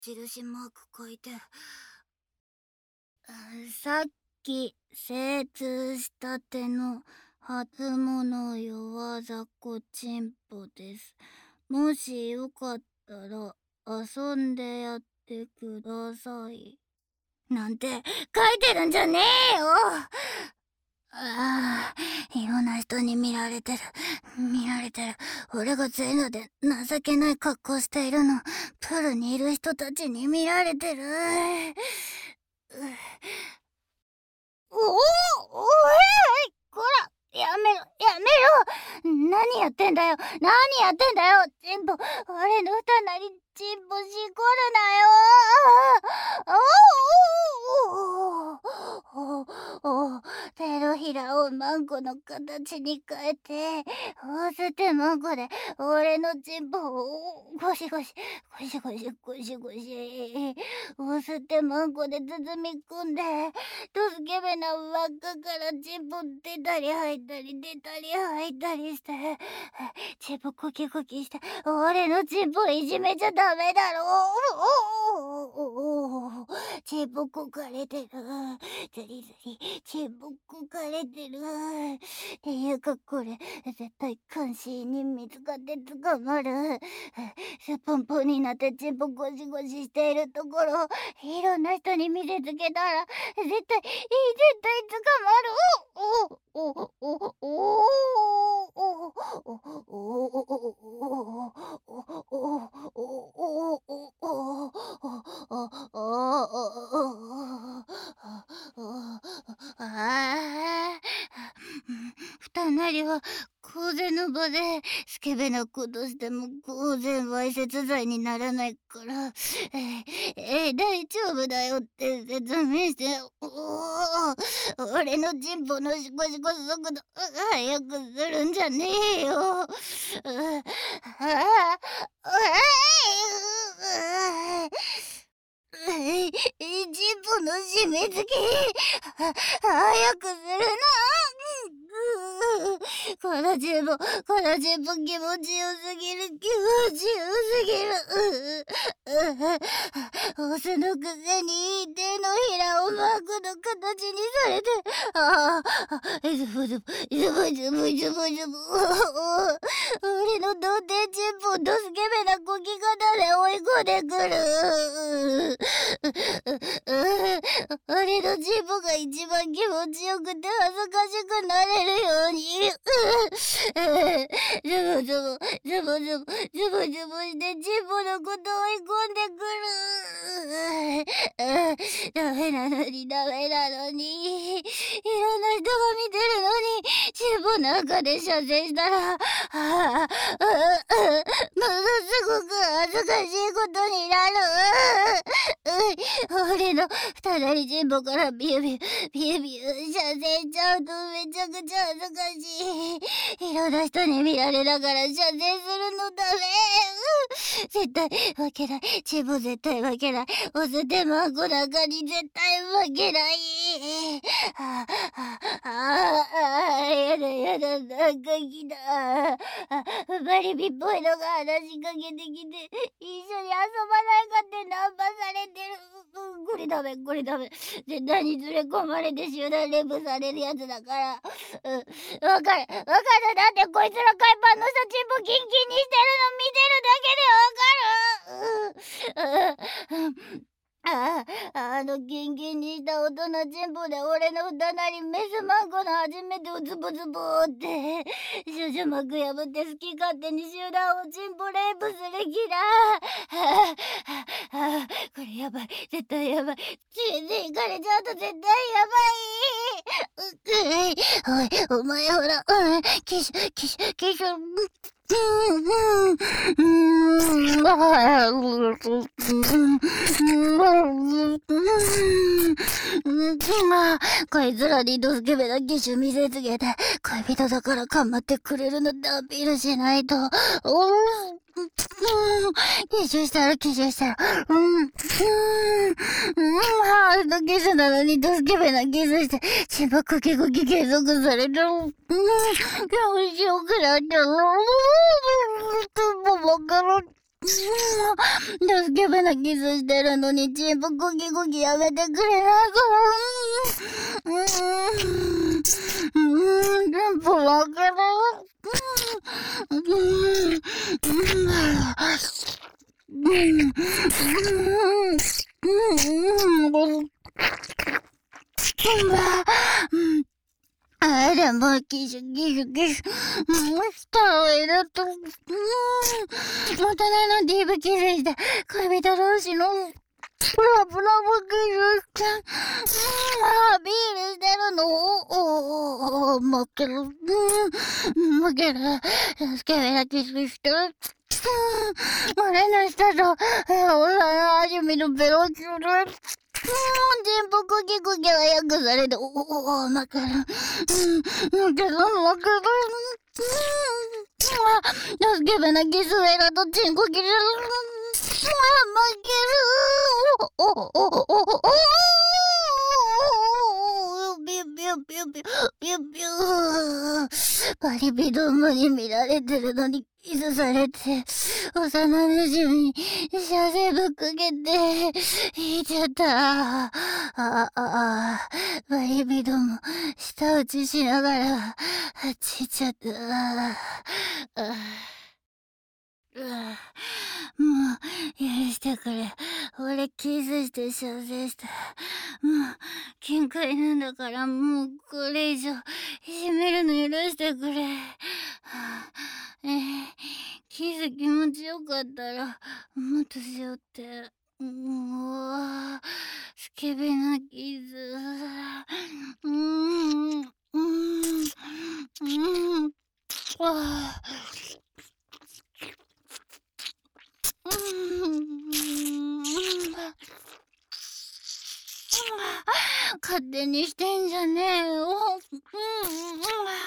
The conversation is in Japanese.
印マーク書いて。さっき精通したての初物弱雑魚チンポです。もしよかったら遊んでやってください。なんて書いてるんじゃねえよ。いろんな人に見られてる。俺がゼロで情けない格好しているの。プールにいる人たちに見られてる。おい、こら、やめろ。何やってんだよ。チンポ、俺の二なりチンポしこるなよ。手のひらをマンコの形に変えて、お捨てマンコで俺のチンポをゴシゴシ。お捨てマンコで包み込んで、ドスケベな輪っかからチンポ出たり入ったりして、チンポコキコキして、俺のチンポいじめちゃダメだろ。チンポこかれてる。ズリズリ、チンポこかれてる。っていうかこれ、絶対監視に見つかって捕まる。スポンポンになってチンポゴシゴシしているところ、いろんな人に見せつけたら、絶対捕ま二なりは公然の場でスケベなことしても公然わいせつ罪にならないから、大丈夫だよって説明して、俺のチンポのシコシコ速度速くするんじゃねえよ。チンポの締め付け早くするな。このチンポ気持ちよすぎる。オスのくせに手のひらをマークの形にされて、俺の童貞チンポとスケベなこき方で追い込んでくる。俺のチンポが一番気持ちよくて恥ずかしくなれるように、ズボしてチンポのこと追い込んでくる。ダメなのに、いろんな人が見てるのに、チンポなんかで射精したら、ものすごく恥ずかしいことになる。俺の二なりチンポからビュー射精しちゃうとめちゃくちゃ恥ずかしい。いろんな人に見られながら射精するのダメ。絶対負けない。チンポ絶対負けない。オスでマンコなんかに絶対負けない。やだ、なんか来た。バリビっぽいのが話しかけてきて、一緒に遊ばないかってナンパされてる。これダメ。絶対に連れ込まれて集団レイプされるやつだから。わかる。だってこいつら海パンの人チンポキンキンにしてるの見てるだけでわかる。キンキンにした大人チンポで俺の二なりメスマンコの初めてをズボって少女膜破って好き勝手に集団をチンポレイプする気だ。これやばい。絶対やばい。連れて行かれちゃうと絶対やばい。おい、お前ほら、キシュ、こいつらにドスケベな機種見せつけて、恋人だから構ってくれるのってアピールしないと。機種したら。ハードキスなのにドスケベなキスして、チンポコキ継続される。どうしようくなっちゃう。もうわかる。 スケベなキスしてるのにチンポコキコキやめてくれないから。チンポだけど。でも、キシュキシュキシュ。舌を入れと、大人のディープキスして、恋人同士の、プラプラブキスして、アピールしてるのを、負ける。負ける。スケベなキスしてる。俺の舌と、俺の味見のベロキューで、チンポコキコキ早くされて、負ける。負ける。スケベなキスエラとチンコキル。負ける。ビュビュビュビュビュビュー。パリピどもに見られてるのにキスされて、幼馴染に射精ぶっかけて、引いちゃった。パリピども、舌打ちしながら、あっち行っちゃった。もう、許してくれ。俺、キスして射精した。もう、限界なんだから、もう、これ以上、いじめるの許してくれ。キス気持ちよかったら、もっとしようって。スケベなキス。勝手にしてんじゃねえよ。